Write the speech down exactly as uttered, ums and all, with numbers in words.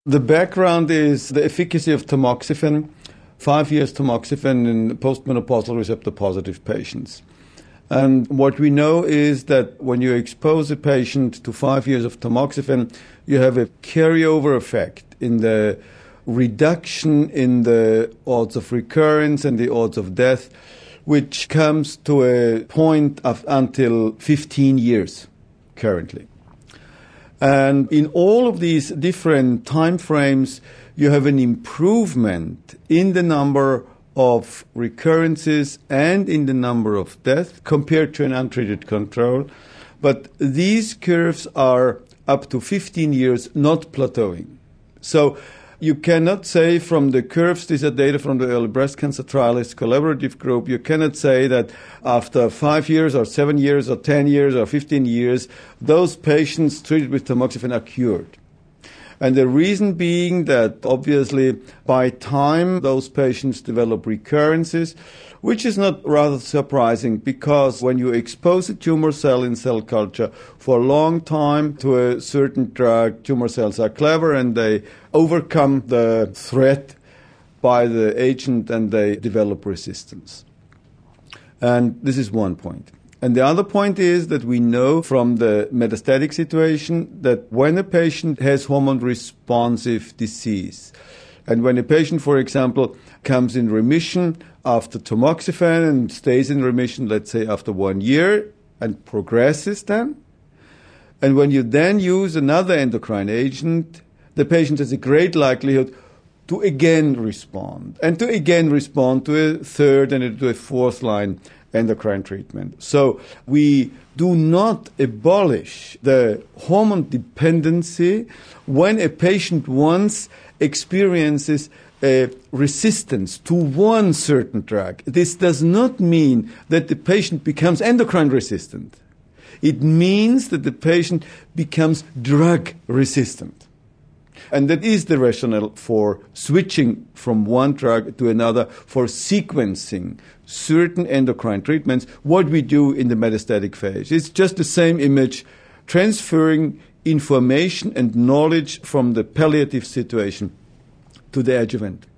The background is the efficacy of tamoxifen, five years tamoxifen in postmenopausal receptor-positive patients. And what we know is that when you expose a patient to five years of tamoxifen, you have a carryover effect in the reduction in the odds of recurrence and the odds of death, which comes to a point of until fifteen years currently. And in all of these different time frames, you have an improvement in the number of recurrences and in the number of deaths compared to an untreated control. But these curves are up to fifteen years, not plateauing. So you cannot say from the curves, these are data from the early breast cancer trialist collaborative group, you cannot say that after five years or seven years or ten years or fifteen years, those patients treated with tamoxifen are cured. And the reason being that obviously by time those patients develop recurrences, which is not rather surprising because when you expose a tumor cell in cell culture for a long time to a certain drug, tumor cells are clever and they overcome the threat by the agent and they develop resistance. And this is one point. And the other point is that we know from the metastatic situation that when a patient has hormone-responsive disease, and when a patient, for example, comes in remission after tamoxifen and stays in remission, let's say after one year, and progresses then, and when you then use another endocrine agent, the patient has a great likelihood to again respond, and to again respond to a third and to a fourth line endocrine treatment. So we do not abolish the hormone dependency when a patient once experiences a resistance to one certain drug. This does not mean that the patient becomes endocrine resistant. It means that the patient becomes drug resistant. And that is the rationale for switching from one drug to another, for sequencing certain endocrine treatments, what we do in the metastatic phase. It's just the same image, transferring information and knowledge from the palliative situation to the adjuvant.